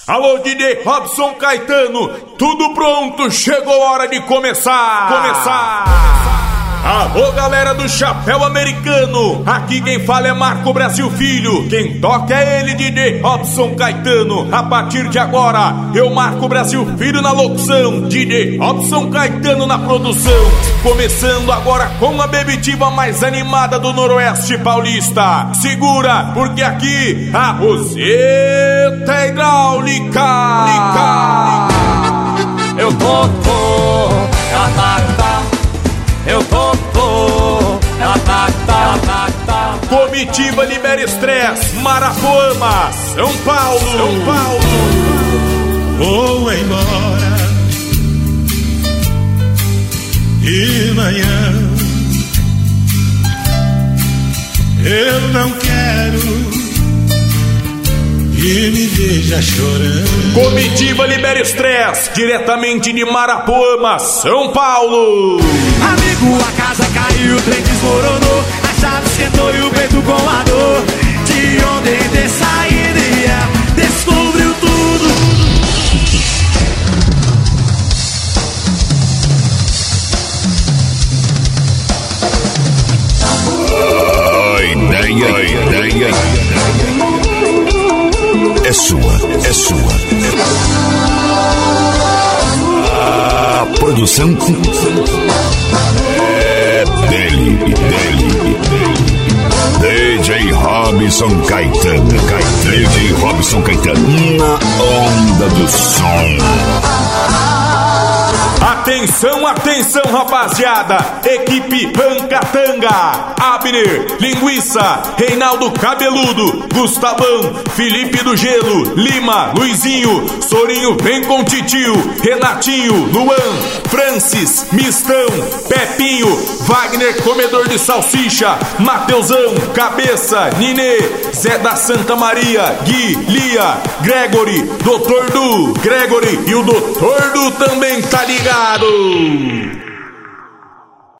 Alô, DJ Robson Caetano, tudo pronto, chegou a hora de começar. Alô, galera do Chapéu Americano, aqui quem fala é Marco Brasil Filho, quem toca é ele, DJ Robson Caetano. A partir de agora, eu Marco Brasil Filho na locução, DJ Robson Caetano na produção. Começando agora com a bebitiva mais animada do Noroeste Paulista. Segura, porque aqui a Roseta é hidráulica. Eu tô, Comitiva Libera Estresse, Marapoama, São Paulo. Vou embora e amanhã eu não quero que me veja chorando. Comitiva Libera Estresse, diretamente de Marapoama, São Paulo. Amigo, a casa caiu, o trem desmoronou, a chave esquentou e o peito com a dor. De ontem ter saído e descobriu tudo. A ideia é sua. A produção é dele. DJ Robson Caetano. Na onda do som. Atenção, rapaziada! Equipe Rancatanga, Abner, Linguiça, Reinaldo Cabeludo, Gustavão, Felipe do Gelo, Lima, Luizinho, Sorinho vem com Titio, Renatinho, Luan, Francis, Mistão, Pepinho, Wagner Comedor de Salsicha, Mateusão, Cabeça, Ninê, Zé da Santa Maria, Gui, Lia, Gregory, Dr. Du, Gregory e o Dr. Du também tá ligado.